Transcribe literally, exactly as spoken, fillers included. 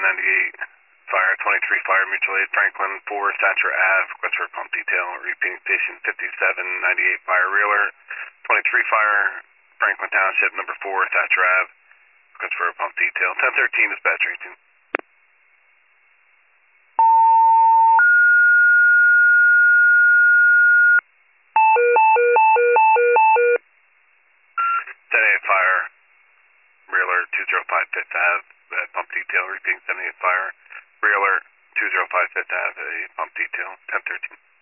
ninety-eight fire, twenty-three fire, mutual aid, Franklin, four, Thatcher Ave, request for a pump detail, repeating station fifty-seven ninety-eight fire, reeler, twenty-three fire, Franklin Township, number four, Thatcher Ave, request for a pump detail, ten thirteen dispatch eighteen. seventy-eight fire, reeler, two oh five Fifth Ave, uh, pump detail, repeating seventy-eight fire, reeler, two oh five Fifth Ave, a pump detail, ten thirteen.